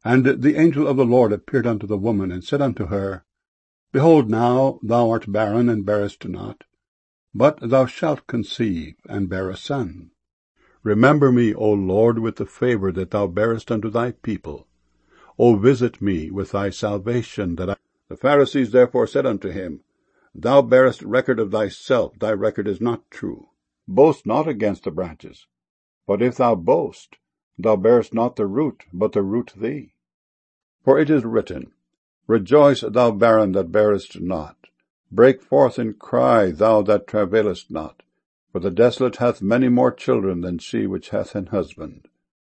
And the angel of the Lord appeared unto the woman, and said unto her, Behold, now thou art barren, and bearest not, but thou shalt conceive, and bear a son. Remember me, O Lord, with the favour that thou bearest unto thy people. O visit me with thy salvation, that I... The Pharisees therefore said unto him, Thou bearest record of thyself, thy record is not true. Boast not against the branches. But if thou boast, thou bearest not the root, but the root thee. For it is written, Rejoice, thou barren that bearest not. Break forth and cry, thou that travailest not. For the desolate hath many more children than she which hath an husband.